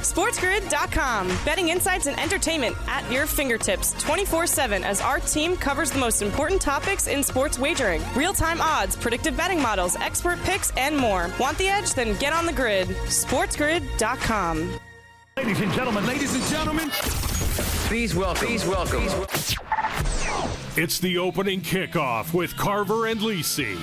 SportsGrid.com. Betting insights and entertainment at your fingertips 24/7 as our team covers the most important topics in sports wagering. Real-time odds, predictive betting models, expert picks, and more. Want the edge? Then get on the grid. SportsGrid.com. Ladies and gentlemen. Please welcome. It's the opening kickoff with Carver and Lisi.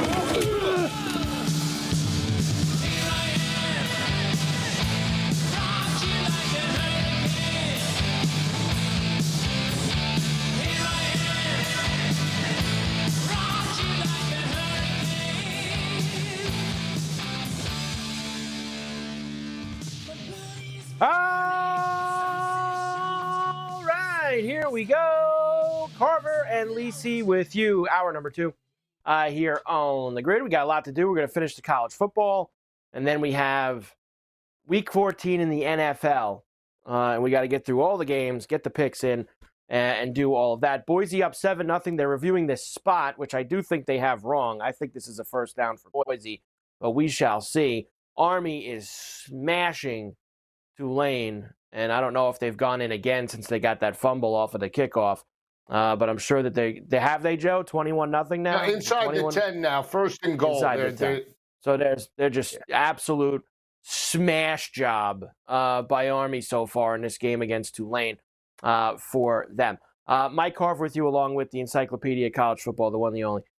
All right, here we go. Carver and Lisi with you. Hour number 2 here on the grid. We got a lot to do. We're going to finish the college football, and then we have week 14 in the NFL. And we got to get through all the games, get the picks in, and do all of that. Boise up 7-0. They're reviewing this spot, which I do think they have wrong. I think this is a first down for Boise, but we shall see. Army is smashing Tulane, and I don't know if they've gone in again since they got that fumble off of the kickoff. But I'm sure that they have, Joe, 21-0 now? Inside 21? The 10 now, first and goal. So they're just absolute smash job by Army so far in this game against Tulane for them. Mike Carver with you along with the Encyclopedia of College Football, the one, the only.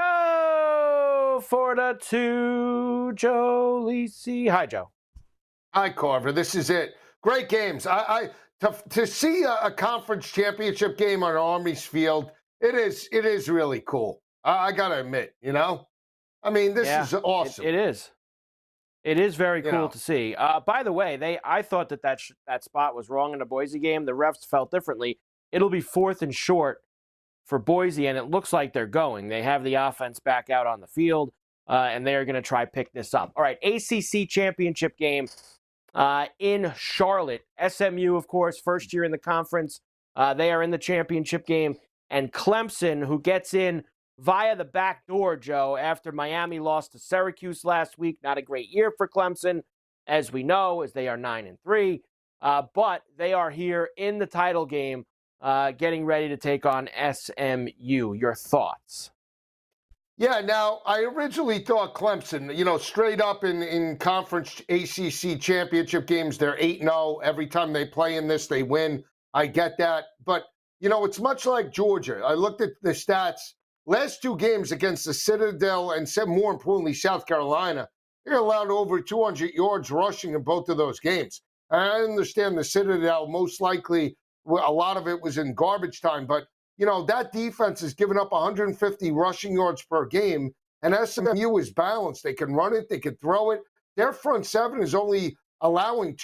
Go for the 2, Joe Lisi. Hi, Joe. Hi, Carver. This is it. Great games. To see a conference championship game on Army's field, it is really cool. I got to admit, I mean, this is awesome. It is. It is very cool to see. By the way, I thought that spot was wrong in the Boise game. The refs felt differently. It'll be 4th and short for Boise, and it looks like they're going. They have the offense back out on the field, and they are going to try pick this up. All right, ACC championship game in Charlotte. SMU, of course, first year in the conference. They are in the championship game. And Clemson, who gets in via the back door, Joe, after Miami lost to Syracuse last week. Not a great year for Clemson, as we know, as they are 9-3. But they are here in the title game, getting ready to take on SMU. Your thoughts? Yeah, now, I originally thought Clemson, straight up in conference ACC championship games, they're 8-0. Every time they play in this, they win. I get that. But, it's much like Georgia. I looked at the stats. Last 2 games against the Citadel and, more importantly, South Carolina, they're allowed over 200 yards rushing in both of those games. And I understand the Citadel, most likely, a lot of it was in garbage time, but that defense has given up 150 rushing yards per game, and SMU is balanced. They can run it, they can throw it. Their front seven is only allowing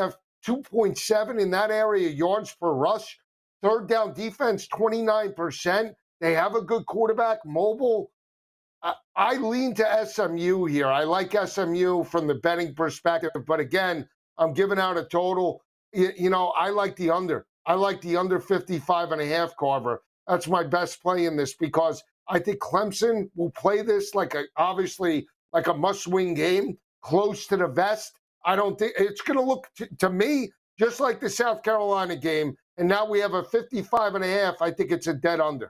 2.7 in that area yards per rush. Third down defense, 29%. They have a good quarterback, mobile. I lean to SMU here. I like SMU from the betting perspective, but again, I'm giving out a total. I like the under. I like the under 55.5, Carver. That's my best play in this because I think Clemson will play this obviously like a must-win game, close to the vest. I don't think it's going to look to me just like the South Carolina game. And now we have a 55.5. I think it's a dead under.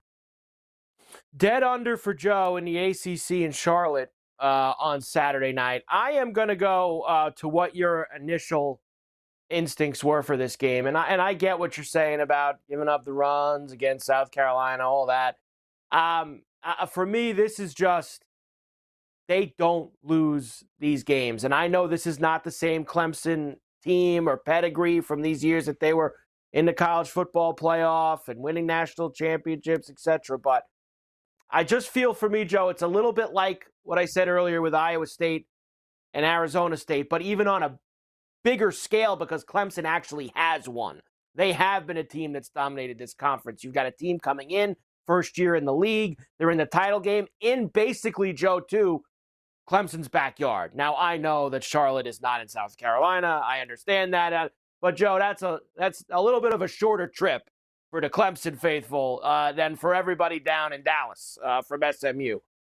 Dead under for Joe in the ACC in Charlotte on Saturday night. I am going to go to what your initial instincts were for this game. And I get what you're saying about giving up the runs against South Carolina, all that. For me, this is just, they don't lose these games. And I know this is not the same Clemson team or pedigree from these years that they were in the college football playoff and winning national championships, etc. But I just feel for me, Joe, it's a little bit like what I said earlier with Iowa State and Arizona State, but even on a bigger scale because Clemson actually has won. They have been a team that's dominated this conference. You've got a team coming in, first year in the league. They're in the title game in basically, Joe, too, Clemson's backyard. Now, I know that Charlotte is not in South Carolina. I understand that. But, Joe, that's a little bit of a shorter trip for the Clemson faithful than for everybody down in Dallas from SMU.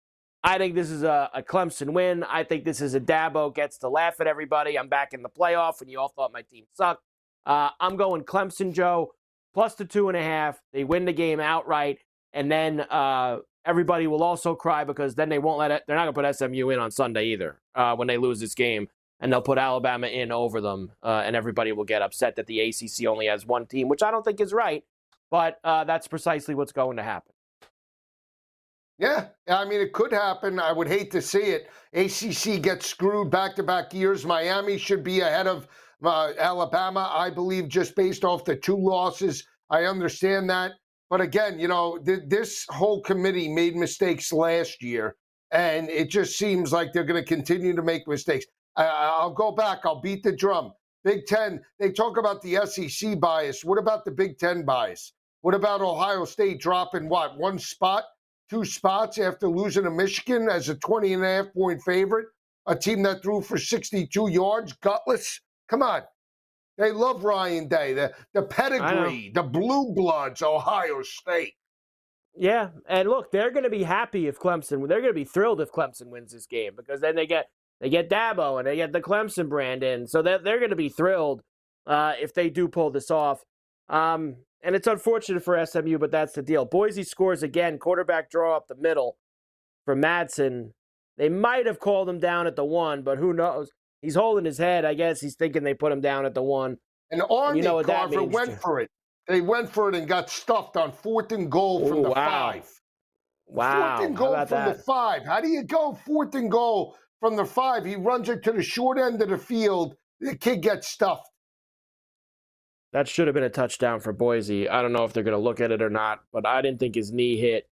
I think this is a Clemson win. I think this is a Dabo gets to laugh at everybody. I'm back in the playoff, and you all thought my team sucked. I'm going Clemson, Joe, plus the 2.5. They win the game outright, and then everybody will also cry because then they won't let it. They're not going to put SMU in on Sunday either when they lose this game, and they'll put Alabama in over them, and everybody will get upset that the ACC only has one team, which I don't think is right, but that's precisely what's going to happen. Yeah, I mean, it could happen. I would hate to see it. ACC gets screwed back-to-back years. Miami should be ahead of Alabama, I believe, just based off the 2 losses. I understand that. But again, you know, this whole committee made mistakes last year, and it just seems like they're going to continue to make mistakes. I'll go back. I'll beat the drum. Big Ten, they talk about the SEC bias. What about the Big Ten bias? What about Ohio State dropping, 1 spot? 2 spots after losing to Michigan as a 20.5-point favorite, a team that threw for 62 yards, gutless. Come on. They love Ryan Day, the pedigree, the blue bloods, Ohio State. Yeah, and look, they're going to be happy if Clemson, they're going to be thrilled if Clemson wins this game because then they get Dabo and they get the Clemson brand in. So they're going to be thrilled if they do pull this off. And it's unfortunate for SMU, but that's the deal. Boise scores again, quarterback draw up the middle for Madsen. They might have called him down at the 1, but who knows? He's holding his head. I guess he's thinking they put him down at the 1. And Army, Carver, went for it. They went for it and got stuffed on 4th and goal from the 5. Wow. 4th and goal from the 5. How do you go 4th and goal from the 5? He runs it to the short end of the field. The kid gets stuffed. That should have been a touchdown for Boise. I don't know if they're going to look at it or not, but I didn't think his knee hit.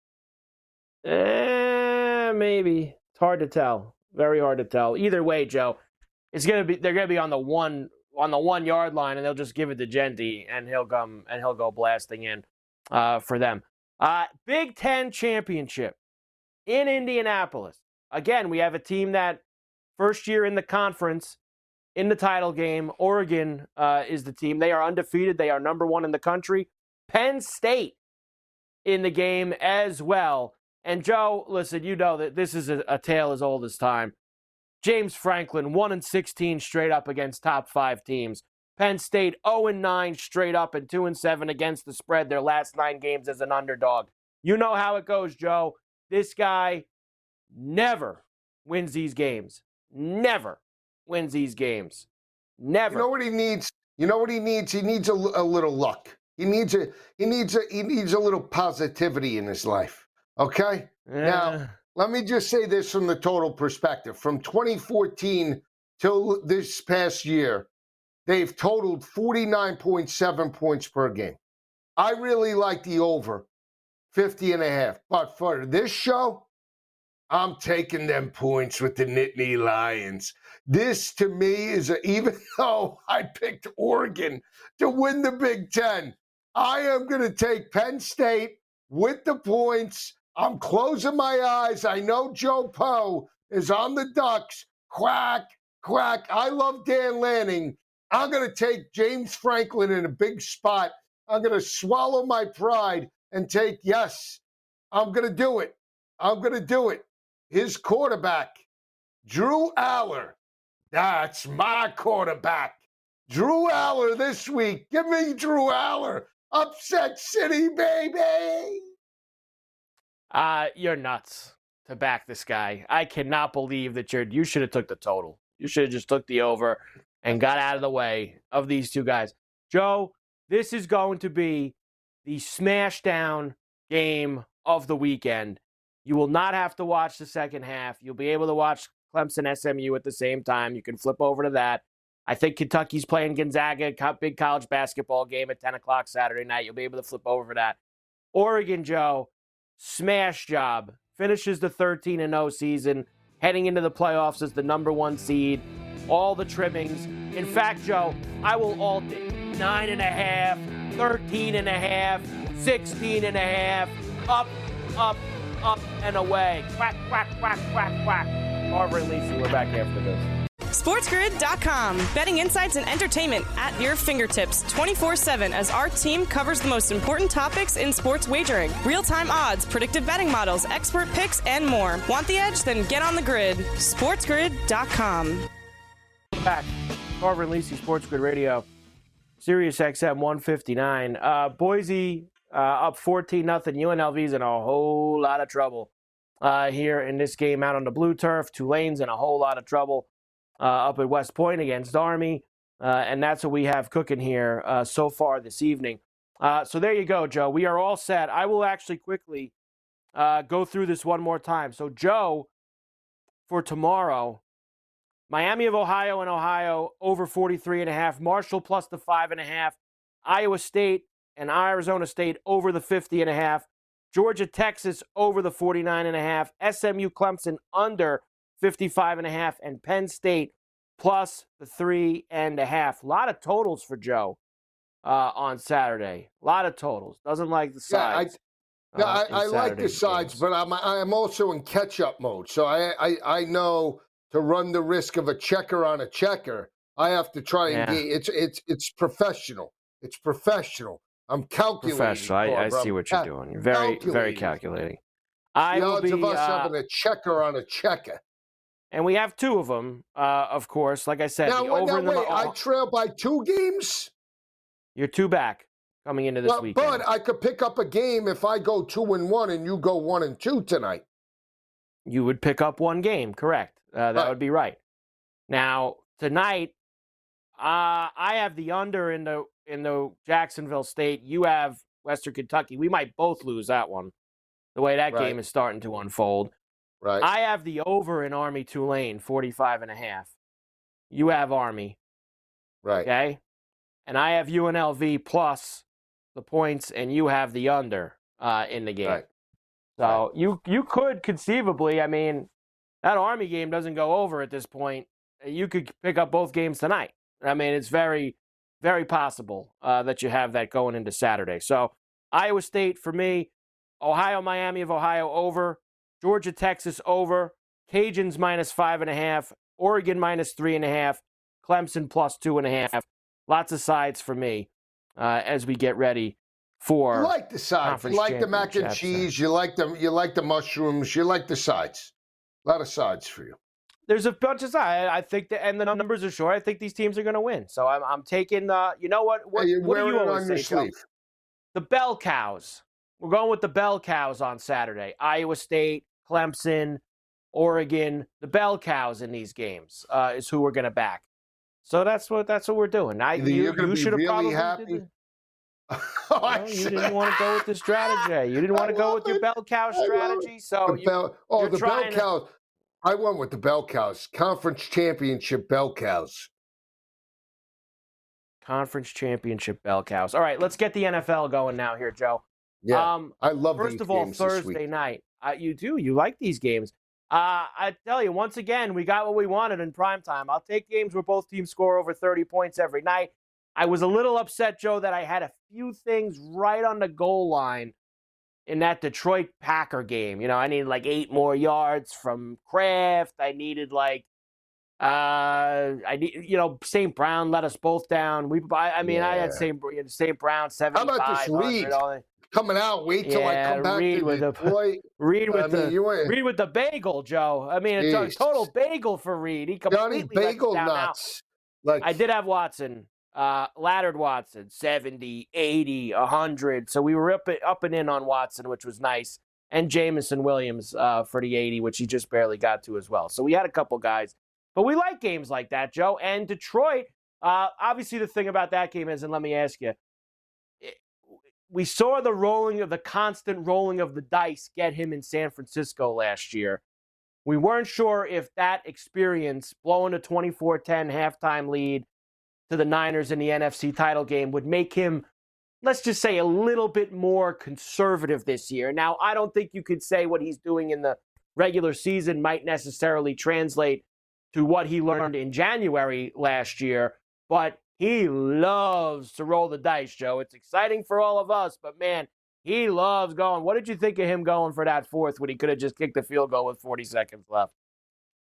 Maybe. It's hard to tell. Very hard to tell. Either way, Joe, they're going to be on the 1 yard line, and they'll just give it to Genty, and he'll go blasting in for them. Big Ten championship in Indianapolis. Again, we have a team that first year in the conference. In the title game, Oregon is the team. They are undefeated. They are number 1 in the country. Penn State in the game as well. And, Joe, listen, you know that this is a tale as old as time. James Franklin, 1-16 straight up against top 5 teams. Penn State, 0-9 straight up and 2-7 against the spread their last 9 games as an underdog. You know how it goes, Joe. This guy never wins these games. Never wins these games. Never. You know what he needs? He needs a little luck. He needs a little positivity in his life. Okay? Now, let me just say this from the total perspective. From 2014 till this past year, they've totaled 49.7 points per game. I really like the over 50.5. But for this show, I'm taking them points with the Nittany Lions. This, to me, is even though I picked Oregon to win the Big Ten, I am going to take Penn State with the points. I'm closing my eyes. I know Joe Poe is on the Ducks. Quack, quack. I love Dan Lanning. I'm going to take James Franklin in a big spot. I'm going to swallow my pride and take, yes, I'm going to do it. I'm going to do it. His quarterback, Drew Aller. That's my quarterback. Drew Aller this week. Give me Drew Aller. Upset City, baby. You're nuts to back this guy. I cannot believe that you should have took the total. You should have just took the over and got out of the way of these two guys. Joe, this is going to be the smash down game of the weekend. You will not have to watch the second half. You'll be able to watch Clemson SMU at the same time. You can flip over to that. I think Kentucky's playing Gonzaga, big college basketball game at 10 o'clock Saturday night. You'll be able to flip over for that. Oregon, Joe, smash job. Finishes the 13-0 season, heading into the playoffs as the number 1 seed. All the trimmings. In fact, Joe, I will alt it. 9.5, 13.5, 16.5, up, up, up, and away. Quack, quack, quack, quack, quack. Carver and Lisa, we're back after this. SportsGrid.com. Betting insights and entertainment at your fingertips 24/7 as our team covers the most important topics in sports wagering. Real-time odds, predictive betting models, expert picks, and more. Want the edge? Then get on the grid. SportsGrid.com. Back. Carver and Lisi, Sports Grid Radio. Sirius XM 159. Boise up 14-0. UNLV's in a whole lot of trouble here in this game out on the blue turf. Tulane's in a whole lot of trouble up at West Point against Army. And that's what we have cooking here so far this evening. So there you go, Joe. We are all set. I will actually quickly go through this one more time. So, Joe, for tomorrow, Miami of Ohio and Ohio over 43.5. Marshall plus the 5.5. Iowa State and Arizona State over the 50.5. Georgia, Texas over the 49.5. SMU, Clemson under 55.5. And Penn State plus the 3.5. A lot of totals for Joe on Saturday. A lot of totals. Doesn't like the sides. I like the sides, but I'm also in catch-up mode. So I know to run the risk of a checker on a checker, I have to try and get it's professional. It's professional. I'm calculating. Professional. I see what you're doing. You're very calculating. The odds of us having a checker on a checker. And we have two of them, of course. Like I said, now, wait, I trail by 2 games? You're 2 back coming into this weekend. But I could pick up a game if I go 2-1 and you go 1-2 tonight. You would pick up 1 game, correct? That would be right. Now, tonight, I have the under in the Jacksonville State. You have Western Kentucky. We might both lose that one, the way that game is starting to unfold. Right. I have the over in Army Tulane, 45.5. You have Army. Right. Okay? And I have UNLV plus the points, and you have the under in the game. Right. So you could conceivably, I mean, that Army game doesn't go over at this point. You could pick up both games tonight. I mean, it's very, very possible that you have that going into Saturday. So Iowa State for me, Ohio, Miami of Ohio over, Georgia, Texas over, Cajuns minus 5.5, Oregon minus 3.5, Clemson plus 2.5. Lots of sides for me as we get ready for. You like the sides. You like the mac and cheese. You like the mushrooms. You like the sides. A lot of sides for you. There's a bunch of sides. I think and the numbers are short. I think these teams are going to win. So I'm taking. You know what? What do you always say, Joe? The bell cows. We're going with the bell cows on Saturday. Iowa State, Clemson, Oregon. The bell cows in these games is who we're going to back. So that's what we're doing. You should have really probably happy. You didn't want to go with the strategy. You didn't want to go with your bell cow strategy. So the bell cows. I went with the bell cows. Conference championship bell cows. Conference championship bell cows. All right, let's get the NFL going now here, Joe. Yeah, I love first of all, Thursday night. You like these games. I tell you, once again, we got what we wanted in primetime. I'll take games where both teams score over 30 points every night. I was a little upset, Joe, that I had a few things right on the goal line in that Detroit Packer game. You know, I needed like 8 more yards from Kraft. I needed St. Brown let us both down. I had St. Brown 75. How about this Reed coming out? Wait till I come back to Detroit. Reed with the bagel, Joe. I mean, it's a total bagel for Reed. He completely bagel nuts. I did have Watson. Laddard Watson, 70, 80, 100. So we were up and in on Watson, which was nice. And Jameson Williams for the 80, which he just barely got to as well. So we had a couple guys. But we like games like that, Joe. And Detroit, obviously the thing about that game is, and let me ask you, we saw the constant rolling of the dice get him in San Francisco last year. We weren't sure if that experience, blowing a 24-10 halftime lead to the Niners in the NFC title game, would make him, let's just say, a little bit more conservative this year. Now, I don't think you could say what he's doing in the regular season might necessarily translate to what he learned in January last year, but he loves to roll the dice, Joe. It's exciting for all of us, but man, he loves going. What did you think of him going for that fourth when he could have just kicked the field goal with 40 seconds left?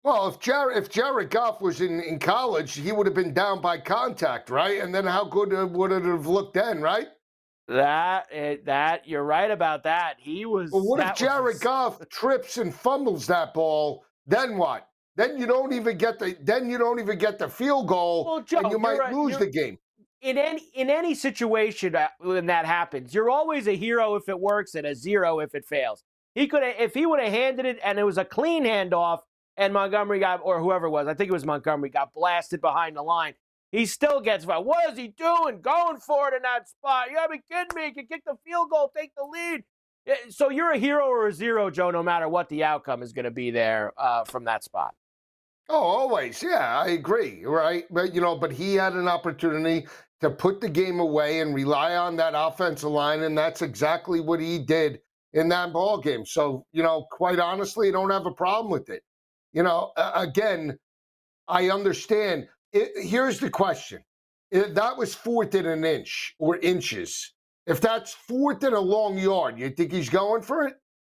Well, if Jared Goff was in college, he would have been down by contact, right? And then how good would it have looked then, right? That you're right about that. He was. Well, what if that Jared was, Goff trips and fumbles that ball? Then what? Then you don't even get the field goal, Well, Joe, and you might lose the game. In any situation when that happens, you're always a hero if it works and a zero if it fails. If he would have handed it and it was a clean handoff and Montgomery or whoever it was, I think it was Montgomery, got blasted behind the line. He still gets, what is he doing? Going for it in that spot. You gotta be kidding me. He can kick the field goal, take the lead. So you're a hero or a zero, Joe, no matter what the outcome is going to be there from that spot. Oh, always. Yeah, I agree. Right. But he had an opportunity to put the game away and rely on that offensive line. And that's exactly what he did in that ball game. So, quite honestly, I don't have a problem with it. Again, I understand. Here's the question. That was 4th and an inch or inches. If that's 4th and a long yard, you think he's going for it?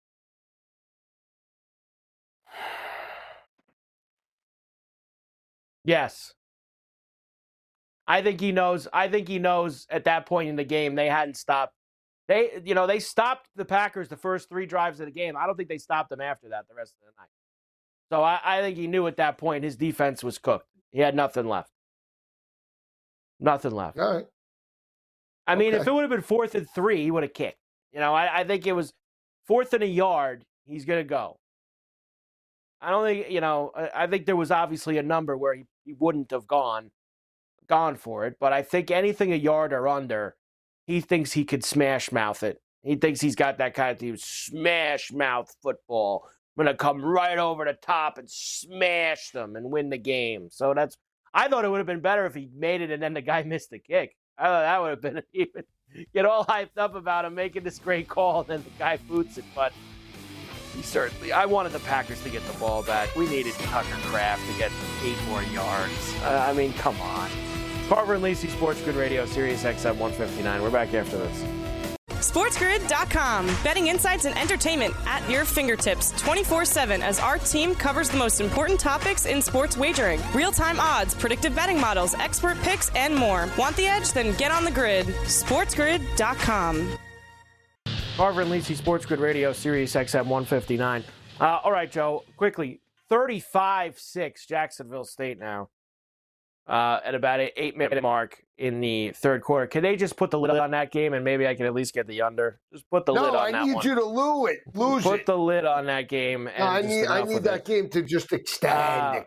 Yes. I think he knows at that point in the game they hadn't stopped. They stopped the Packers the first 3 drives of the game. I don't think they stopped them after that the rest of the night. So I think he knew at that point his defense was cooked. He had nothing left. Nothing left. All right. I mean, if it would have been 4th and 3, he would have kicked. I think it was 4th and a yard. He's going to go. I don't think, I think there was obviously a number where he wouldn't have gone for it. But I think anything a yard or under, he thinks he could smash mouth it. He thinks he's got that kind of smash mouth football. I'm going to come right over the top and smash them and win the game. So I thought it would have been better if he made it and then the guy missed the kick. I thought that would have been even get all hyped up about him making this great call and then the guy boots it. But I wanted the Packers to get the ball back. We needed Tucker Kraft to get 8 more yards. I mean, come on. Carver and Lacey, Sports Grid Radio, Sirius XM 159. We're back after this. SportsGrid.com. Betting insights and entertainment at your fingertips 24/7 as our team covers the most important topics in sports wagering. Real-time odds, predictive betting models, expert picks, and more. Want the edge? Then get on the grid. SportsGrid.com. Carver and Lacey, Sports Grid Radio, Sirius XM 159. All right, Joe, quickly. 35-6, Jacksonville State now. At about an 8-minute mark in the third quarter. Can they just put the lid on that game and maybe I can at least get the under? Just put the lid on that one. No, I need you to lose it. Put the lid on that game. And I need that game to just extend.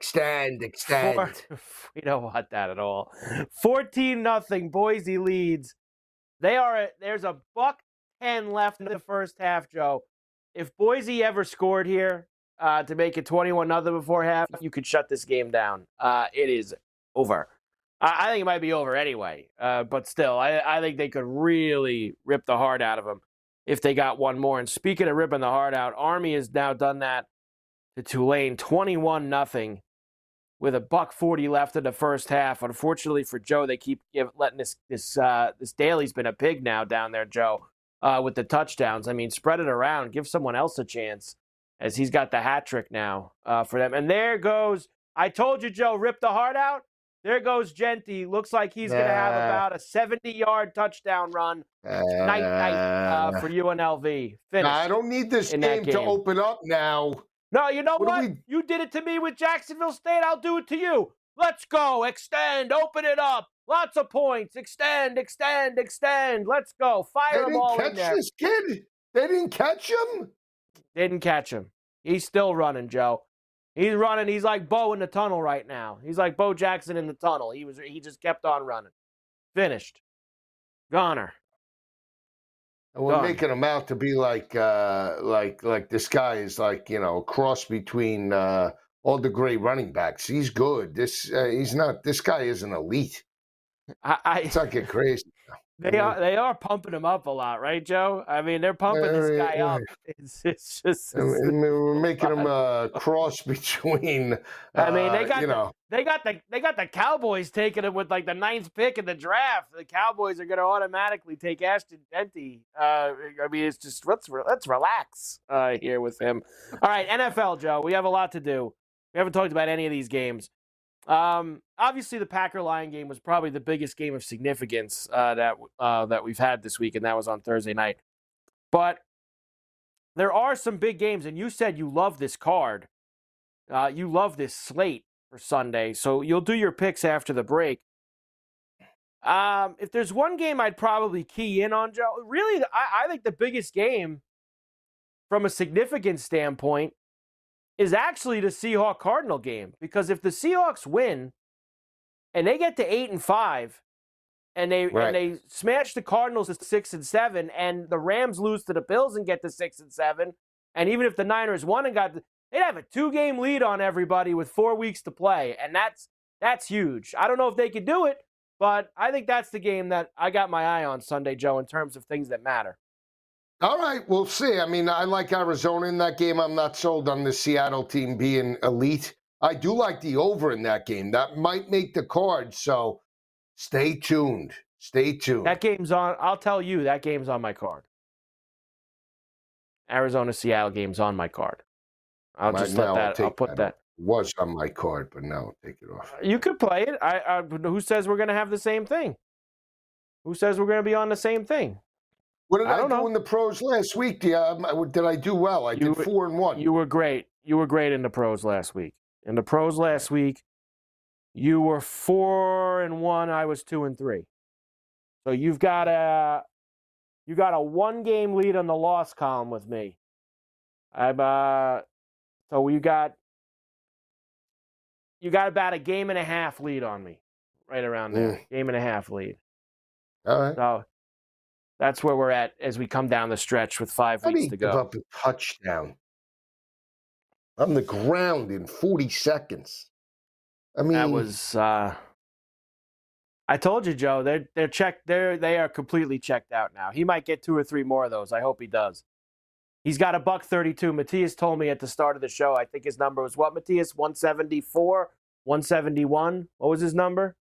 We don't want that at all. 14-0, Boise leads. There's a $1:10 left in the first half, Joe. If Boise ever scored here to make it 21-0 before half, you could shut this game down. It is over. I think it might be over anyway, but still, I think they could really rip the heart out of them if they got one more. And speaking of ripping the heart out, Army has now done that to Tulane, 21-0, with $1:40 left in the first half. Unfortunately for Joe, they keep letting this Daly's been a pig now down there, Joe, with the touchdowns. I mean, spread it around, give someone else a chance, as he's got the hat trick now for them. And there goes, I told you, Joe, rip the heart out. There goes Genty. Looks like he's going to have about a 70-yard touchdown run night for UNLV. Finish. I don't need this game to open up now. No, you know what? You did it to me with Jacksonville State. I'll do it to you. Let's go. Extend. Open it up. Lots of points. Extend. Let's go. Fire them all in there. They didn't catch this kid? They didn't catch him? Didn't catch him. He's still running, Joe. He's running. He's like Bo in the tunnel right now. He's like Bo Jackson in the tunnel. He just kept on running. Finished. Goner. And we're making him out to be like this guy is like, a cross between all the great running backs. He's good. He's not. This guy isn't elite. It's not get crazy. They are pumping him up a lot, right, Joe? I mean, they're pumping this guy up. It's just we're making him a cross between. I mean, they got the Cowboys taking him with like the 9th pick in the draft. The Cowboys are going to automatically take Ashton Genty. I mean, it's just let's relax here with him. All right, NFL, Joe. We have a lot to do. We haven't talked about any of these games. Obviously, the Packer-Lion game was probably the biggest game of significance that we've had this week, and that was on Thursday night. But there are some big games, and you said you love this card. You love this slate for Sunday, so you'll do your picks after the break. If there's one game I'd probably key in on, Joe, really, I think the biggest game from a significance standpoint is actually the Seahawks-Cardinal game. Because if the Seahawks win and they get to 8-5 and they smash the Cardinals to 6-7, and the Rams lose to the Bills and get to 6-7, and even if the Niners won and they'd have a 2-game lead on everybody with 4 weeks to play, and that's huge. I don't know if they could do it, but I think that's the game that I got my eye on Sunday, Joe, in terms of things that matter. All right, we'll see. I mean, I like Arizona in that game. I'm not sold on the Seattle team being elite. I do like the over in that game. That might make the card, so stay tuned. Stay tuned. That game's on. I'll tell you, that game's on my card. Arizona-Seattle game's on my card. I'll put that. Was on my card, but now I'll take it off. You could play it. Who says we're going to have the same thing? Who says we're going to be on the same thing? What did I do in the pros last week? Did I do well? I did 4-1. You were great. You were great in the pros last week. In the pros last week, you were 4-1. I was 2-3. So you've got a 1-game lead on the loss column with me. So you got about a 1.5 lead on me, right around there. 1.5 lead. All right. So that's where we're at as we come down the stretch with 5 weeks to go. Give up a touchdown on the ground in 40 seconds. I mean, that was. I told you, Joe. They're checked. They are completely checked out now. He might get 2 or 3 more of those. I hope he does. He's got a $132. Matthias told me at the start of the show. I think his number was what, Matthias? 174, 171. What was his number?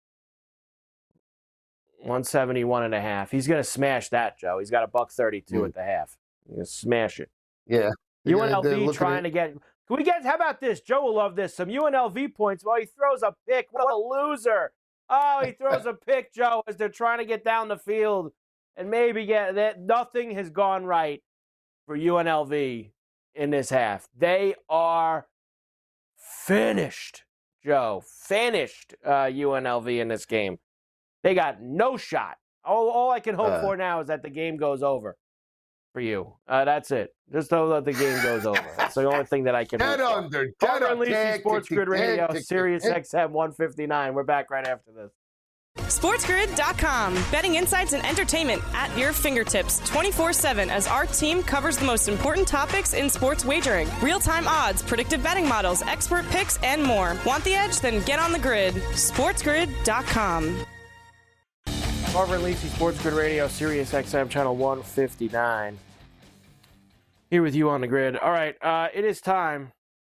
171.5. He's going to smash that, Joe. He's got a $132 at the half. He's going to smash it. Yeah. UNLV trying to get. Can we get? How about this? Joe will love this. Some UNLV points. Well, he throws a pick. What a loser! Oh, he throws a pick, Joe, as they're trying to get down the field and maybe get that. Nothing has gone right for UNLV in this half. They are finished, Joe. Finished UNLV in this game. They got no shot. All I can hope for now is that the game goes over for you. That's it. Just so that the game goes over. That's the only thing that I can hope for. Carver and Lisi, Sports Grid Radio, Sirius XM 159. We're back right after this. SportsGrid.com. Betting insights and entertainment at your fingertips 24/7 as our team covers the most important topics in sports wagering. Real-time odds, predictive betting models, expert picks, and more. Want the edge? Then get on the grid. SportsGrid.com. Carver and Lisi, Sports Grid Radio, Sirius XM channel 159. Here with you on the grid. All right, it is time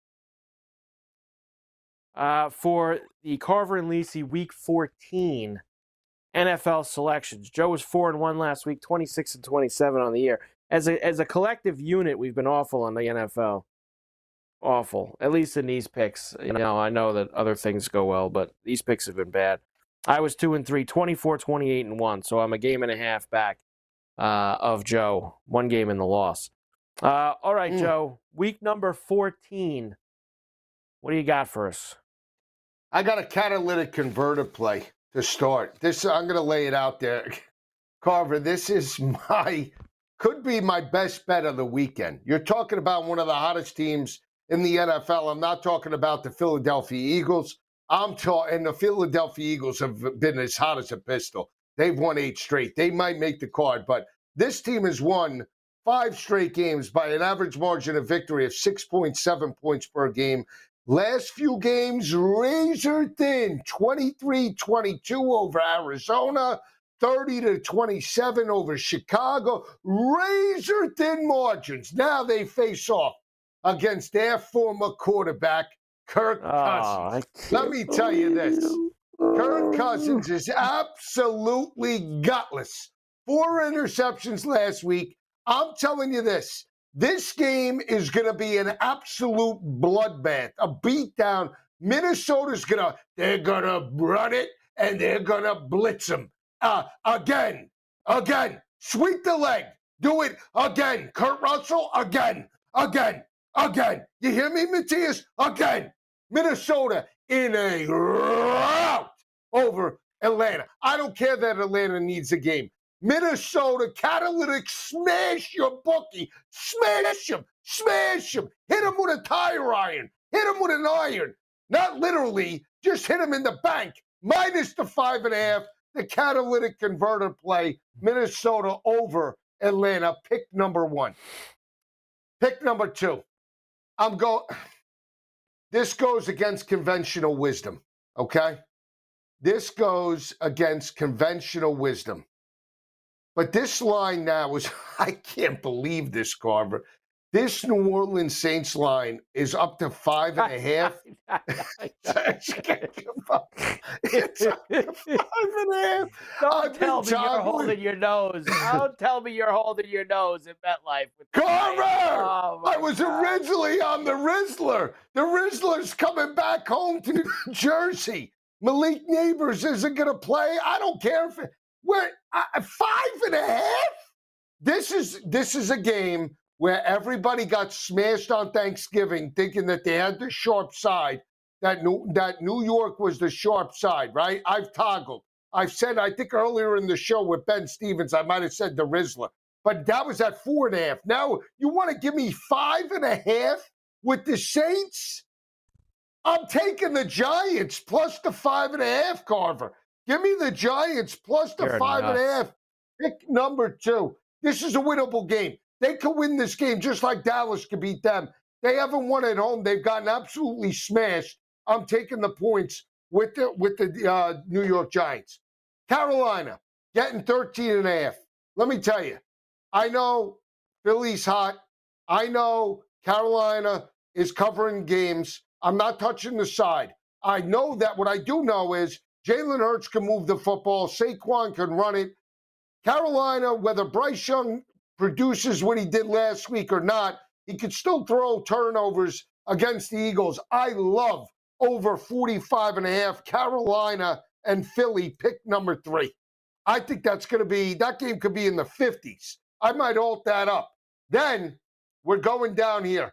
for the Carver and Lisi Week 14 NFL selections. Joe was 4-1 last week, 26-27 on the year. As a collective unit, we've been awful on the NFL. Awful, at least in these picks. You know, I know that other things go well, but these picks have been bad. I was 2-3, 24-28-1, so I'm a 1.5 games back of Joe. 1 game in the loss. All right, Joe. Week number 14. What do you got for us? I got a catalytic converter play to start. I'm going to lay it out there. Carver, this is could be my best bet of the weekend. You're talking about one of the hottest teams in the NFL. I'm not talking about the Philadelphia Eagles. And the Philadelphia Eagles have been as hot as a pistol. They've won 8 straight. They might make the card, but this team has won 5 straight games by an average margin of victory of 6.7 points per game. Last few games, razor thin, 23-22 over Arizona, 30-27 over Chicago. Razor thin margins. Now they face off against their former quarterback, Kirk Cousins. Let me tell you this. Kirk Cousins is absolutely gutless. 4 interceptions last week. I'm telling you this. This game is going to be an absolute bloodbath, a beatdown. Minnesota's they're going to run it, and they're going to blitz them. Again. Sweep the leg. Do it again. Kurt Russell, again. You hear me, Matthias? Again. Minnesota in a rout over Atlanta. I don't care that Atlanta needs a game. Minnesota, catalytic, smash your bookie. Smash him. Hit him with a tire iron. Hit him with an iron. Not literally, just hit him in the bank. Minus the 5.5, the catalytic converter play. Minnesota over Atlanta. Pick number 1. Pick number 2. This goes against conventional wisdom, okay? This goes against conventional wisdom. But this line now is, I can't believe this, Carver. This New Orleans Saints line is up to 5.5. It's up to 5.5. Don't tell me you're holding your nose. Don't tell me you're holding your nose at MetLife. Carver! I was originally on the Rizzler. The Rizzler's coming back home to New Jersey. Malik Neighbors isn't going to play. I don't care if we're 5.5. This is a game where everybody got smashed on Thanksgiving thinking that they had the sharp side, that New York was the sharp side, right? I've toggled. I've said, I think earlier in the show with Ben Stevens, I might have said the Rizzler, but that was at 4.5. Now, you want to give me 5.5 with the Saints? I'm taking the Giants plus the 5.5, Carver. Give me the Giants plus the 5.5. Pick number 2. This is a winnable game. They could win this game just like Dallas could beat them. They haven't won at home. They've gotten absolutely smashed. I'm taking the points with the New York Giants. Carolina getting 13.5. Let me tell you, I know Philly's hot. I know Carolina is covering games. I'm not touching the side. I know that what I do know is Jalen Hurts can move the football. Saquon can run it. Carolina, whether Bryce Young produces what he did last week or not, he could still throw turnovers against the Eagles. I love over 45.5. Carolina and Philly, pick number 3. I think that game could be in the 50s. I might alt that up. Then we're going down here.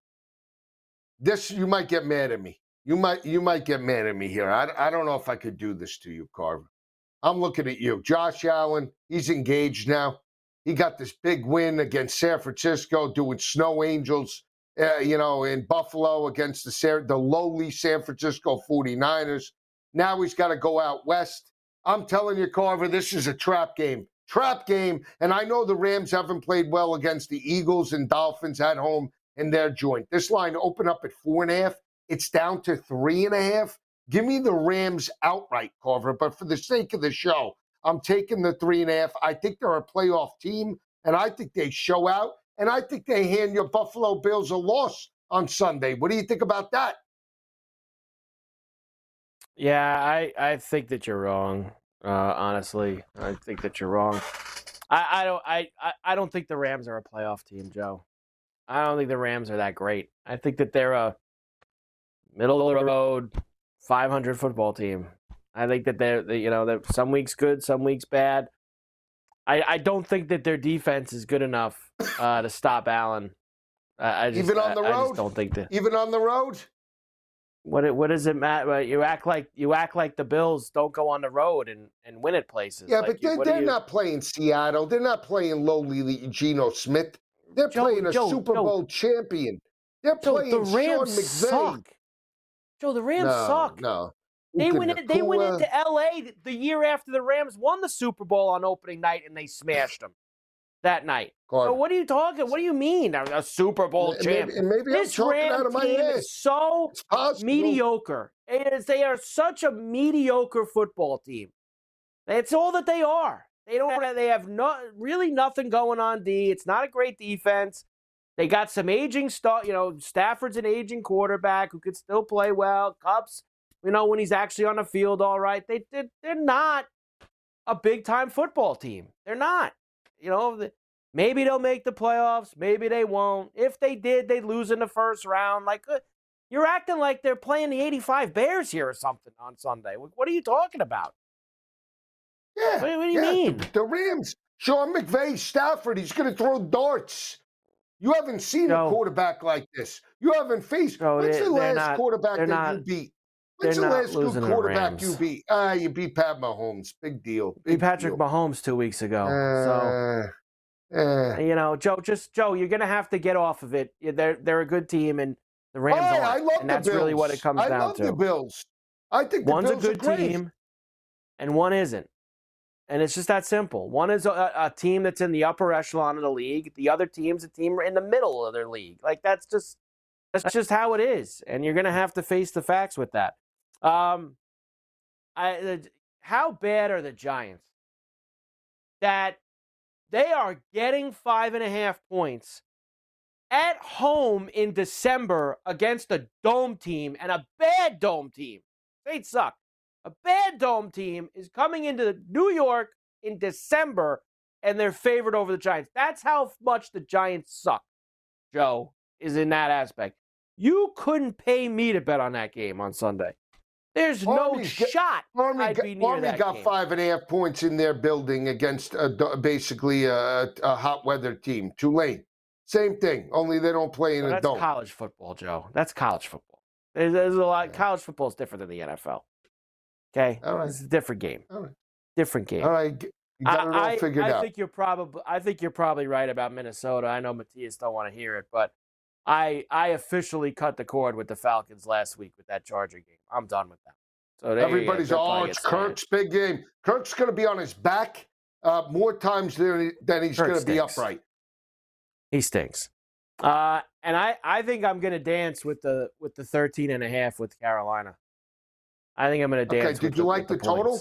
This, you might get mad at me. You might get mad at me here. I don't know if I could do this to you, Carver. I'm looking at you. Josh Allen, he's engaged now. He got this big win against San Francisco, doing Snow Angels, in Buffalo against the lowly San Francisco 49ers. Now he's got to go out west. I'm telling you, Carver, this is a trap game. And I know the Rams haven't played well against the Eagles and Dolphins at home in their joint. This line opened up at 4.5. It's down to 3.5. Give me the Rams outright, Carver. But for the sake of the show, I'm taking the 3.5. I think they're a playoff team, and I think they show out, and I think they hand your Buffalo Bills a loss on Sunday. What do you think about that? Yeah, I think that you're wrong. Honestly, I think that you're wrong. I don't think the Rams are a playoff team, Joe. I don't think the Rams are that great. I think that they're a middle of the road 500 football team. I think that they're some weeks good, some weeks bad. I don't think that their defense is good enough to stop Allen. Even on the road? I just don't think that. Even on the road? What does it matter? You act like the Bills don't go on the road and win at places. Yeah, but they're not playing Seattle. They're not playing lowly Geno Smith. They're playing a Super Bowl champion. They're playing the Rams Sean McVay. suck. Joe, the Rams suck. No. They went into L.A. the year after the Rams won the Super Bowl on opening night, and they smashed them that night. So what are you talking? What do you mean a Super Bowl champ? Maybe this I'm talking Rams out of my team ass. is so mediocre. They are such a mediocre football team. That's all that they are. They have really nothing going on D. It's not a great defense. They got some aging stuff. Stafford's an aging quarterback who could still play well. Kupp's, when he's actually on the field, all right. They're not a big time football team. They're not. Maybe they'll make the playoffs. Maybe they won't. If they did, they'd lose in the first round. Like, you're acting like they're playing the 85 Bears here or something on Sunday. What are you talking about? Yeah. What do you mean? The Rams, Sean McVay, Stafford, he's going to throw darts. You haven't seen a quarterback like this. You haven't faced. When's the last quarterback that you beat? When's the last good quarterback you beat? You beat Pat Mahomes. Big deal. Beat Patrick Mahomes 2 weeks ago. Joe, you're going to have to get off of it. They're a good team, and the Rams aren't. And that's really what it comes down to. I love the Bills. I think one's a good team, and one isn't. And it's just that simple. One is a team that's in the upper echelon of the league. The other team's a team in the middle of their league. Like, that's just how it is. And you're going to have to face the facts with that. How bad are the Giants that they are getting 5.5 points at home in December against a dome team, and a bad dome team? They suck. A bad dome team is coming into New York in December, and they're favored over the Giants. That's how much the Giants suck, Joe, is in that aspect. You couldn't pay me to bet on that game on Sunday. There's no shot I'd be near that got game. 5.5 points in their building against basically a hot weather team. Tulane. Same thing, only they don't play in a dome. That's college football, Joe. That's college football. There's a lot. College football is different than the NFL. Okay, all right. It's a different game. All right. Different game. All right, you got it all figured out. I think you're probably right about Minnesota. I know Matthias don't want to hear it, but I officially cut the cord with the Falcons last week with that Charger game. I'm done with that. So everybody's it's Kirk's big game. Kirk's going to be on his back more times than he's going to be upright. He stinks. And I think I'm going to dance with the 13.5 with Carolina. I think I'm going to dance. Okay, did you like the total?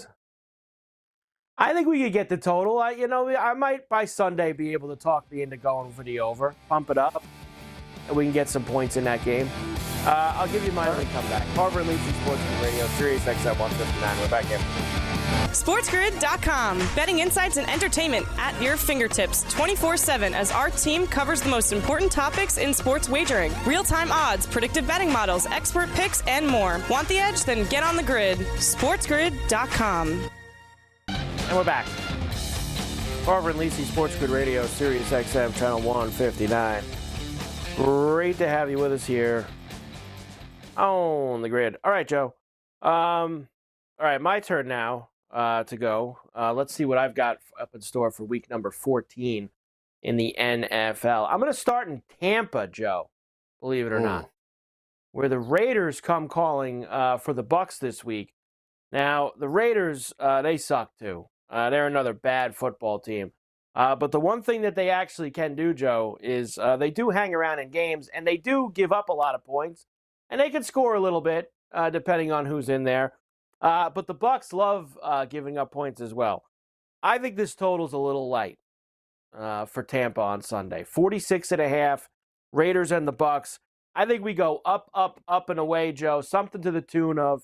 I think we could get the total. I might by Sunday be able to talk me into going for the over, pump it up, and we can get some points in that game. I'll give you mine when we come back. Carver and Lisi Sports Radio, Sirius XM 159. We're back in. SportsGrid.com. Betting insights and entertainment at your fingertips 24/7 as our team covers the most important topics in sports wagering. Real-time odds, predictive betting models, expert picks, and more. Want the edge? Then get on the grid. SportsGrid.com. And we're back. Carver and Lisi Sports Grid Radio, Sirius XM, channel 159. Great to have you with us here on the grid. All right, Joe. All right, my turn now to go. Let's see what I've got up in store for week number 14 in the NFL. I'm going to start in Tampa, Joe, believe it or not, where the Raiders come calling for the Bucs this week. Now, the Raiders, they suck too. They're another bad football team. But the one thing that they actually can do, Joe, is they do hang around in games, and they do give up a lot of points, and they can score a little bit, depending on who's in there. But the Bucs love giving up points as well. I think this total's a little light for Tampa on Sunday. 46.5, Raiders and the Bucs. I think we go up, up, up and away, Joe. Something to the tune of,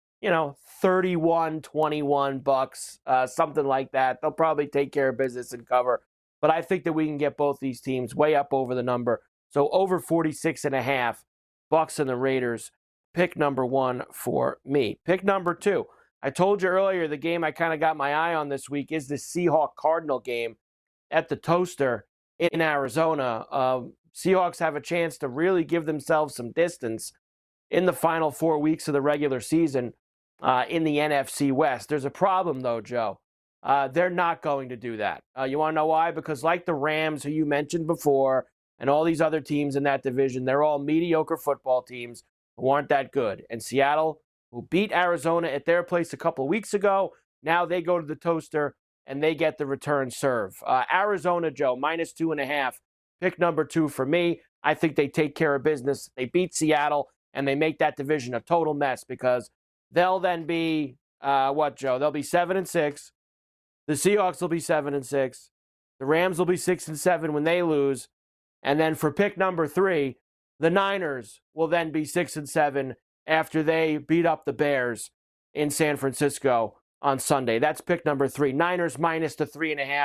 31-21 Bucs, something like that. They'll probably take care of business and cover. But I think that we can get both these teams way up over the number. So over 46.5, Bucs and the Raiders. Pick number one for me. Pick number two. I told you earlier the game I kind of got my eye on this week is the Seahawks-Cardinal game at the Toaster in Arizona. Seahawks have a chance to really give themselves some distance in the final 4 weeks of the regular season in the NFC West. There's a problem, though, Joe. They're not going to do that. You want to know why? Because like the Rams, who you mentioned before, and all these other teams in that division, they're all mediocre football teams who aren't that good. And Seattle, who beat Arizona at their place a couple of weeks ago, now they go to the Toaster and they get the return serve. Arizona, Joe, -2.5. Pick number two for me. I think they take care of business. They beat Seattle, and they make that division a total mess because they'll then be, Joe? They'll be 7-6. The Seahawks will be 7-6. The Rams will be 6-7 when they lose. And then for pick number three, the Niners will then be 6-7 after they beat up the Bears in San Francisco on Sunday. That's pick number three. Niners -3.5.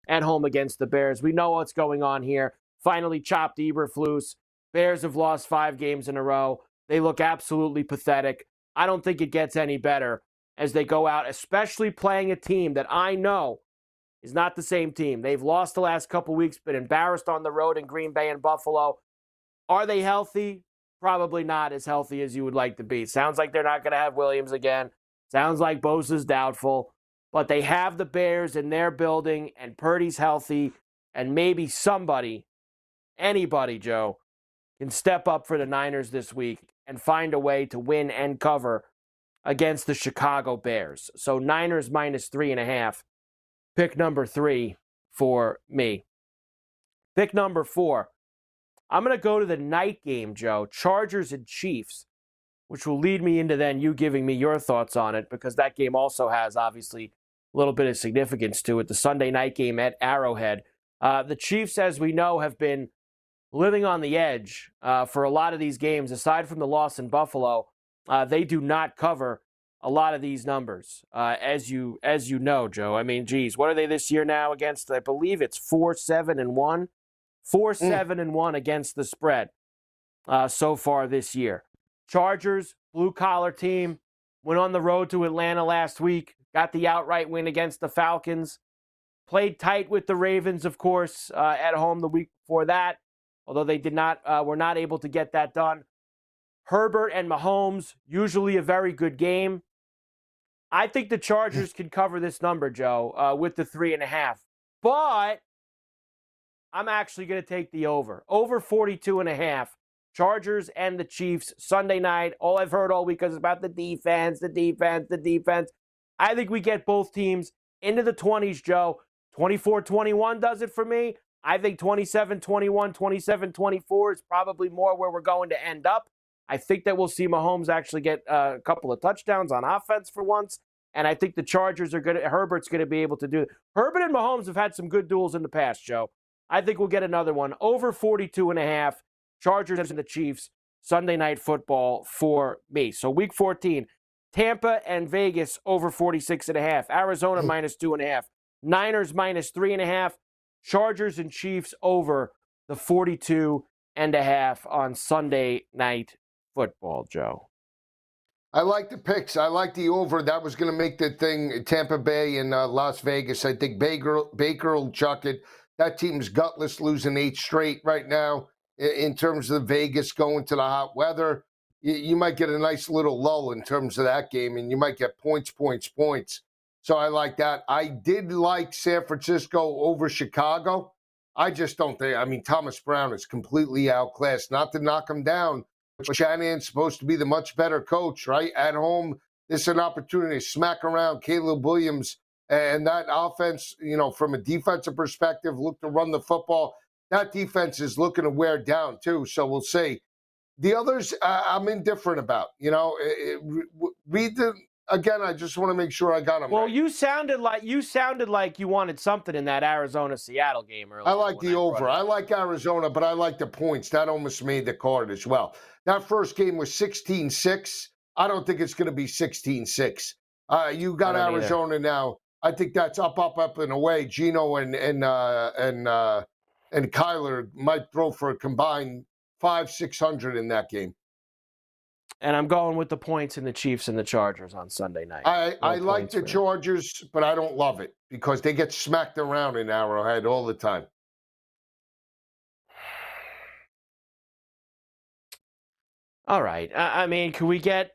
at home against the Bears. We know what's going on here. Finally chopped Eberflus. Bears have lost 5 games in a row. They look absolutely pathetic. I don't think it gets any better as they go out, especially playing a team that I know is not the same team. They've lost the last couple weeks, been embarrassed on the road in Green Bay and Buffalo. Are they healthy? Probably not as healthy as you would like to be. Sounds like they're not going to have Williams again. Sounds like Bosa's doubtful. But they have the Bears in their building, and Purdy's healthy, and maybe somebody, anybody, Joe, can step up for the Niners this week and find a way to win and cover against the Chicago Bears. So Niners minus 3.5. Pick number 3 for me. Pick number 4. I'm going to go to the night game, Joe. Chargers and Chiefs, which will lead me into then you giving me your thoughts on it, because that game also has, obviously, a little bit of significance to it. The Sunday night game at Arrowhead. The Chiefs, as we know, have been living on the edge for a lot of these games. Aside from the loss in Buffalo, they do not cover a lot of these numbers, as you know, Joe. I mean, geez, what are they this year now against? I believe it's 4-7-1. 4-7-1 against the spread so far this year. Chargers, blue-collar team, went on the road to Atlanta last week, got the outright win against the Falcons, played tight with the Ravens, of course, at home the week before that, although they were not able to get that done. Herbert and Mahomes, usually a very good game. I think the Chargers can cover this number, Joe, with the 3.5. But I'm actually going to take the over. Over 42.5. Chargers and the Chiefs, Sunday night. All I've heard all week is about the defense. I think we get both teams into the 20s, Joe. 24-21 does it for me. I think 27-21, 27-24 is probably more where we're going to end up. I think that we'll see Mahomes actually get a couple of touchdowns on offense for once. And I think the Chargers Herbert's going to be able to do it. Herbert and Mahomes have had some good duels in the past, Joe. I think we'll get another one. Over 42.5. Chargers and the Chiefs, Sunday Night Football for me. So week 14, Tampa and Vegas over 46.5. Arizona minus 2.5. Niners minus 3.5. Chargers and Chiefs over the 42.5 on Sunday Night Football, Joe. I like the picks. I like the over. That was going to make the thing Tampa Bay and Las Vegas. I think Baker will chuck it. That team's gutless, losing 8 straight right now. In terms of Vegas going to the hot weather, you might get a nice little lull in terms of that game, and you might get points. So I like that. I did like San Francisco over Chicago. I just don't think, Thomas Brown is completely outclassed. Not to knock him down, but Shanahan's supposed to be the much better coach, right? At home, this is an opportunity to smack around Caleb Williams. And that offense, from a defensive perspective, look to run the football. That defense is looking to wear down, too. So we'll see. The others, I'm indifferent about. Read them again. I just want to make sure I got them. Well, right. you sounded like you wanted something in that Arizona-Seattle game earlier. I like the over. I like Arizona, but I like the points. That almost made the card as well. That first game was 16-6. I don't think it's going to be 16-6. You got Arizona now. I think that's up and away. Gino and Kyler might throw for a combined 500-600 in that game. And I'm going with the points in the Chiefs and the Chargers on Sunday night. I like the Chargers, but I don't love it because they get smacked around in Arrowhead all the time. All right. Can we get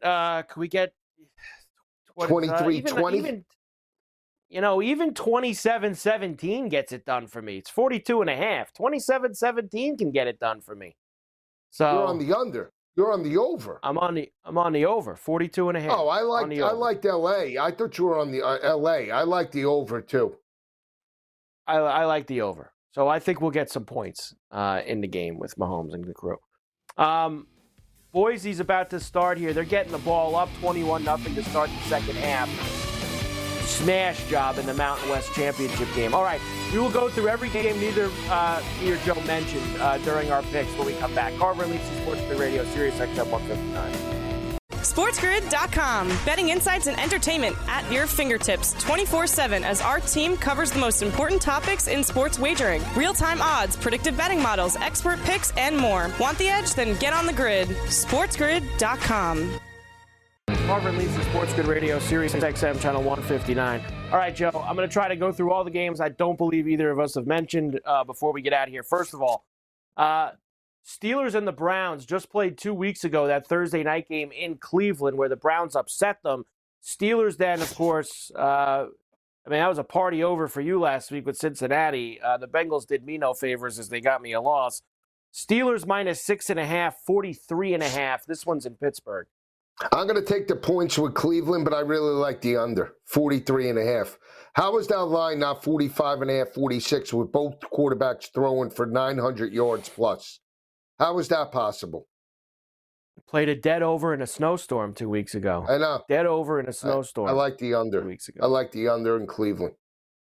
23-20? Even 27-17 gets it done for me. It's 42.5. 27-17 can get it done for me. So you're on the under. You're on the over. I'm on the over. 42.5. Oh, I liked LA. I thought you were on the LA. I like the over too. I like the over. So I think we'll get some points in the game with Mahomes and the crew. Boise's about to start here. They're getting the ball up 21-0 to start the second half. Smash job in the Mountain West Championship game. All right, we will go through every game neither Joe mentioned during our picks when we come back. Carver and Lisi Sports Radio, Sirius XM 159. SportsGrid.com. Betting insights and entertainment at your fingertips 24/7 as our team covers the most important topics in sports wagering. Real-time odds, predictive betting models, expert picks, and more. Want the edge? Then get on the grid. SportsGrid.com. Harvard leads the Sports Grid Radio, Sirius XM, channel 159. All right, Joe, I'm going to try to go through all the games I don't believe either of us have mentioned before we get out of here. First of all, Steelers and the Browns just played 2 weeks ago, that Thursday night game in Cleveland where the Browns upset them. Steelers then, of course, that was a party over for you last week with Cincinnati. The Bengals did me no favors as they got me a loss. Steelers minus 6.5, 43.5. This one's in Pittsburgh. I'm going to take the points with Cleveland, but I really like the under, 43.5. How is that line not 45.5, 46 with both quarterbacks throwing for 900 yards plus? How is that possible? Played a dead over in a snowstorm 2 weeks ago. I know. Dead over in a snowstorm. I like the under. 2 weeks ago. I like the under in Cleveland.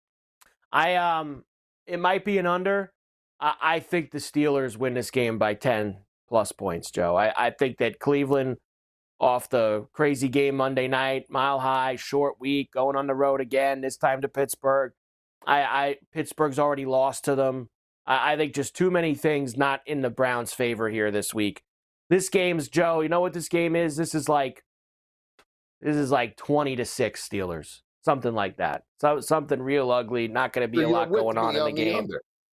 It might be an under. I think the Steelers win this game by 10 plus points, Joe. I think that Cleveland, off the crazy game Monday night, Mile High, short week, going on the road again, this time to Pittsburgh. Pittsburgh's already lost to them. I think just too many things not in the Browns' favor here this week. This game's, Joe, you know what this game is? This is like 20-6 Steelers. Something like that. So something real ugly, not going to be a lot going on in the game.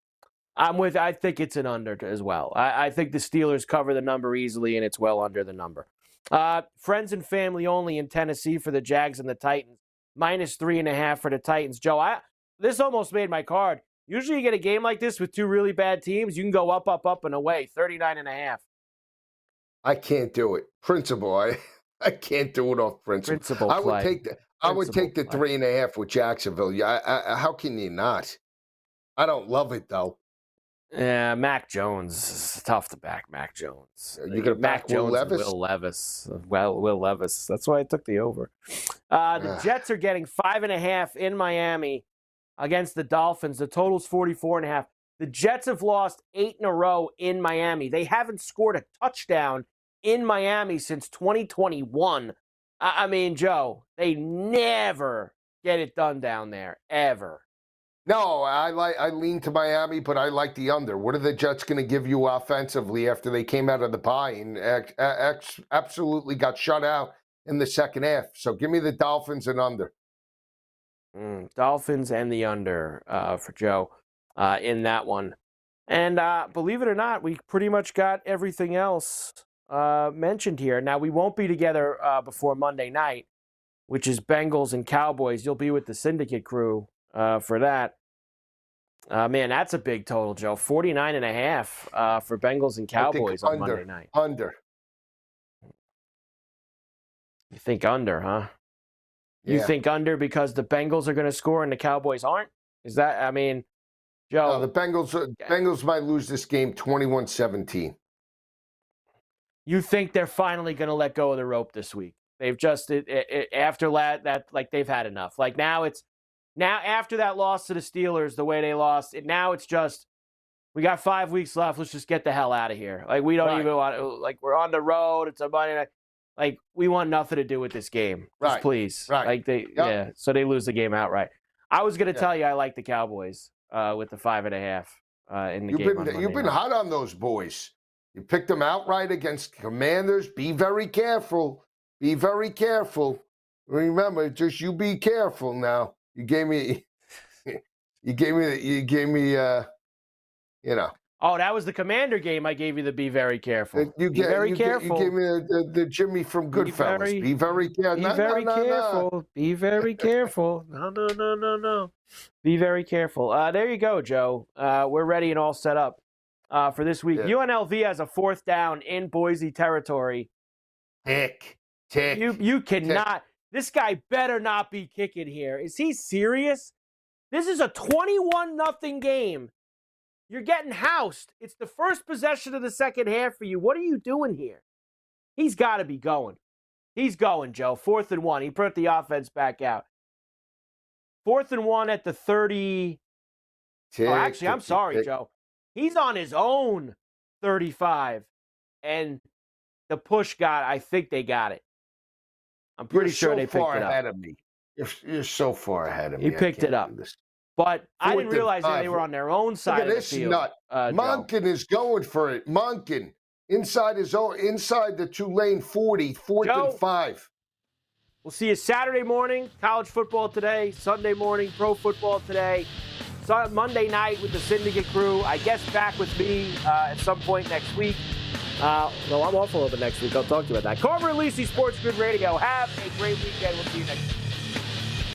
I think it's an under as well. I think the Steelers cover the number easily, and it's well under the number. Friends and family only in Tennessee for the Jags and the Titans. Minus 3.5 for the Titans. Joe, this almost made my card. Usually you get a game like this with two really bad teams, you can go up, and away. 39.5. I can't do it. Principle. I can't do it off principle. I would take the 3.5 with Jacksonville. How can you not? I don't love it though. Yeah, Mac Jones. It's tough to back Mac Jones. You're going to back Will Levis? Will Levis. That's why I took the over. The Jets are getting 5.5 in Miami against the Dolphins. The total's 44.5. The Jets have lost 8 in a row in Miami. They haven't scored a touchdown in Miami since 2021. Joe, they never get it done down there, ever. No, I lean to Miami, but I like the under. What are the Jets going to give you offensively after they came out of the bye and absolutely got shut out in the second half? So give me the Dolphins and under. Dolphins and the under for Joe in that one. And believe it or not, we pretty much got everything else mentioned here. Now, we won't be together before Monday night, which is Bengals and Cowboys. You'll be with the Syndicate crew for that. Man, that's a big total, Joe. 49.5 for Bengals and Cowboys on Monday night. Under. You think under, huh? Yeah. You think under because the Bengals are going to score and the Cowboys aren't? Is that, Joe? No, the Bengals might lose this game 21-17. You think they're finally going to let go of the rope this week? They've just, after that, like they've had enough. Like now after that loss to the Steelers, the way they lost, now it's just, we got 5 weeks left. Let's just get the hell out of here. Like we don't even want to, like we're on the road. It's a Monday night. Like we want nothing to do with this game. Just please. Right. Like so they lose the game outright. I was going to tell you I like the Cowboys with the 5.5 in the game. You've been hot on those boys. You picked them outright against Commanders. Be very careful. Be very careful. Remember, just you be careful now. You gave me. Oh, that was the Commander game. I gave you the be very careful. Be very careful. You gave me the Jimmy from Goodfellas. Be very careful. Be very careful. Be very careful. No. Be very careful. There you go, Joe. We're ready and all set up for this week. Yeah. UNLV has a 4th down in Boise territory. Tick. You cannot. This guy better not be kicking here. Is he serious? This is a 21-0 game. You're getting housed. It's the first possession of the second half for you. What are you doing here? He's got to be going. He's going, Joe. 4th and 1. He put the offense back out. 4th and 1 at the 30. Actually, I'm sorry, Joe. He's on his own 35. And the push I think they got it. I'm pretty sure they picked it up. You're so far ahead of me. You're so far ahead of me. He picked it up. But I didn't realize that they were on their own side of the field. Look at this nut. Monken is going for it. Monken inside the Tulane 40, 4th and 5. We'll see you Saturday morning, college football today. Sunday morning, pro football today. Monday night with the Syndicate crew. I guess back with me at some point next week. No, I'm off a little bit next week. I'll talk to you about that. Carver and Lisi, Sports Grid Radio. Have a great weekend. We'll see you next week.